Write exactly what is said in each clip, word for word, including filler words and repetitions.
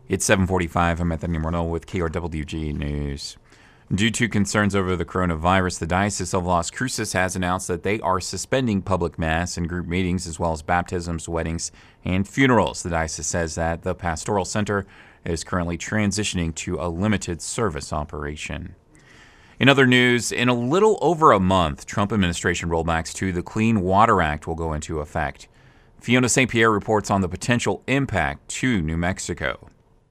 It's seven forty-five. I'm Anthony Morneau with K R W G News. Due to concerns over the coronavirus, the Diocese of Las Cruces has announced that they are suspending public mass and group meetings, as well as baptisms, weddings, and funerals. The diocese says that the pastoral center is currently transitioning to a limited service operation. In other news, in a little over a month, Trump administration rollbacks to the Clean Water Act will go into effect. Fiona Saint Pierre reports on the potential impact to New Mexico.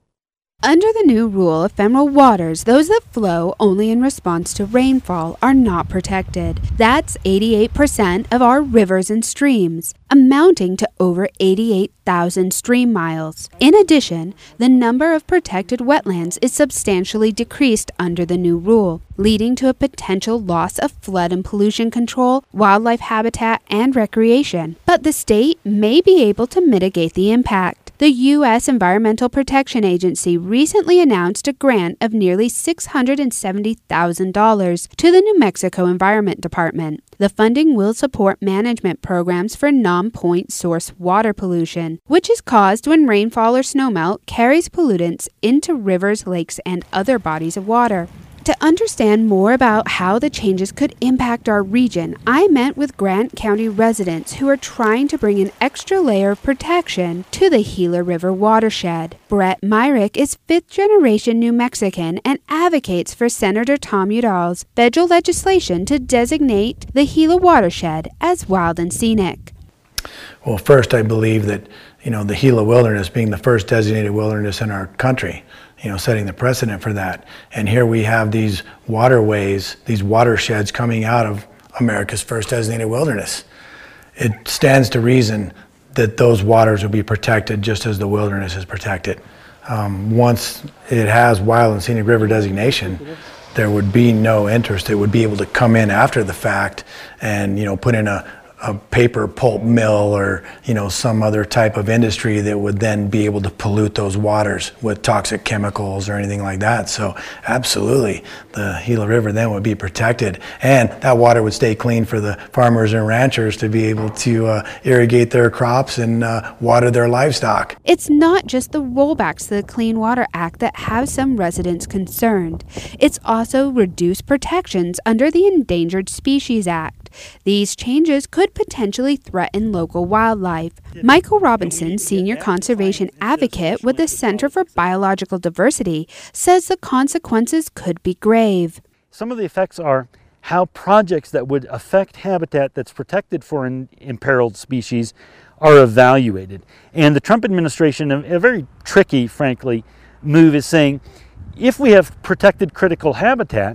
Under the new rule, ephemeral waters, those that flow only in response to rainfall, are not protected. That's eighty-eight percent of our rivers and streams, amounting to over eighty-eight thousand stream miles. In addition, the number of protected wetlands is substantially decreased under the new rule, leading to a potential loss of flood and pollution control, wildlife habitat, and recreation. But the state may be able to mitigate the impact. The U S Environmental Protection Agency recently announced a grant of nearly six hundred seventy thousand dollars to the New Mexico Environment Department. The funding will support management programs for non-point source water pollution, which is caused when rainfall or snowmelt carries pollutants into rivers, lakes, and other bodies of water. To understand more about how the changes could impact our region, I met with Grant County residents who are trying to bring an extra layer of protection to the Gila River watershed. Brett Myrick is fifth-generation New Mexican and advocates for Senator Tom Udall's federal legislation to designate the Gila watershed as wild and scenic. Well, first, I believe that, you know, the Gila Wilderness being the first designated wilderness in our country, you know, setting the precedent for that. And here we have these waterways, these watersheds coming out of America's first designated wilderness. It stands to reason that those waters will be protected just as the wilderness is protected. Um, once it has wild and scenic river designation, there would be no interest. It would be able to come in after the fact and, you know, put in a a paper pulp mill or, you know, some other type of industry that would then be able to pollute those waters with toxic chemicals or anything like that. So absolutely, the Gila River then would be protected, and that water would stay clean for the farmers and ranchers to be able to uh, irrigate their crops and uh, water their livestock. It's not just the rollbacks to the Clean Water Act that have some residents concerned. It's also reduced protections under the Endangered Species Act. These changes could potentially threaten local wildlife. Michael Robinson, senior conservation advocate with the Center for Biological Diversity, says the consequences could be grave. Some of the effects are how projects that would affect habitat that's protected for an imperiled species are evaluated. And the Trump administration, a very tricky, frankly, move is saying, if we have protected critical habitat,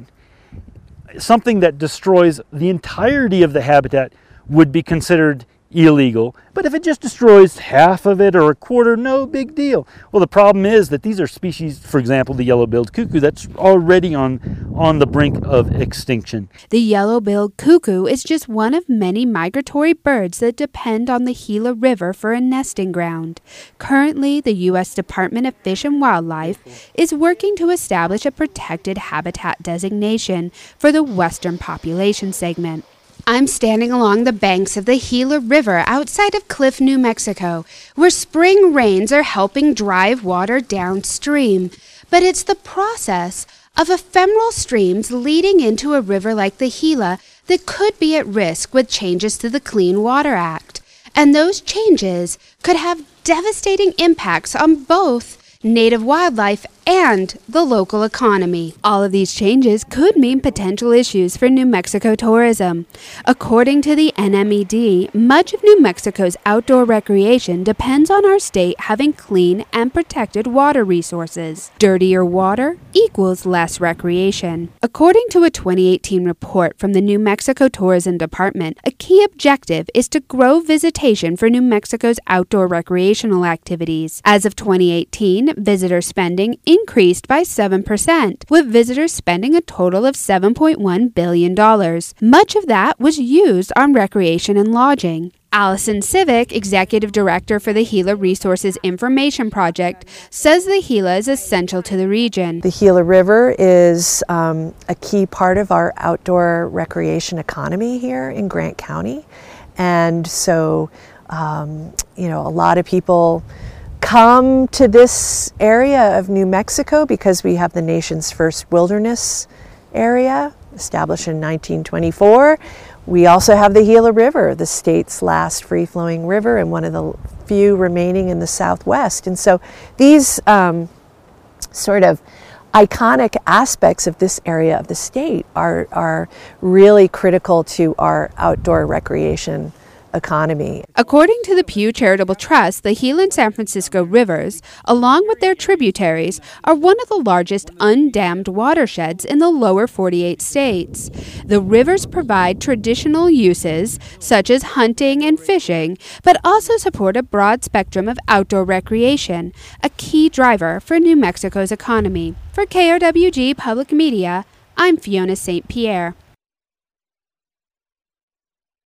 something that destroys the entirety of the habitat would be considered illegal. But if it just destroys half of it or a quarter, no big deal. Well, the problem is that these are species, for example, the yellow-billed cuckoo, that's already on, on the brink of extinction. The yellow-billed cuckoo is just one of many migratory birds that depend on the Gila River for a nesting ground. Currently, the U S Department of Fish and Wildlife is working to establish a protected habitat designation for the western population segment. I'm standing along the banks of the Gila River outside of Cliff, New Mexico, where spring rains are helping drive water downstream. But it's the process of ephemeral streams leading into a river like the Gila that could be at risk with changes to the Clean Water Act. And those changes could have devastating impacts on both native wildlife and the local economy. All of these changes could mean potential issues for New Mexico tourism. According to the N M E D, much of New Mexico's outdoor recreation depends on our state having clean and protected water resources. Dirtier water equals less recreation. According to a twenty eighteen report from the New Mexico Tourism Department, a key objective is to grow visitation for New Mexico's outdoor recreational activities. As of twenty eighteen, visitor spending increased by seven percent, with visitors spending a total of seven point one billion dollars. Much of that was used on recreation and lodging. Allison Civic, Executive Director for the Gila Resources Information Project, says the Gila is essential to the region. The Gila River is um, a key part of our outdoor recreation economy here in Grant County. And so, um, you know, a lot of people come to this area of New Mexico because we have the nation's first wilderness area, established in nineteen twenty-four. We also have the Gila River, the state's last free-flowing river and one of the few remaining in the Southwest. And so these um, sort of iconic aspects of this area of the state are, are really critical to our outdoor recreation economy. According to the Pew Charitable Trust, the Gila and San Francisco rivers, along with their tributaries, are one of the largest undammed watersheds in the lower forty-eight states. The rivers provide traditional uses, such as hunting and fishing, but also support a broad spectrum of outdoor recreation, a key driver for New Mexico's economy. For K R W G Public Media, I'm Fiona Saint Pierre.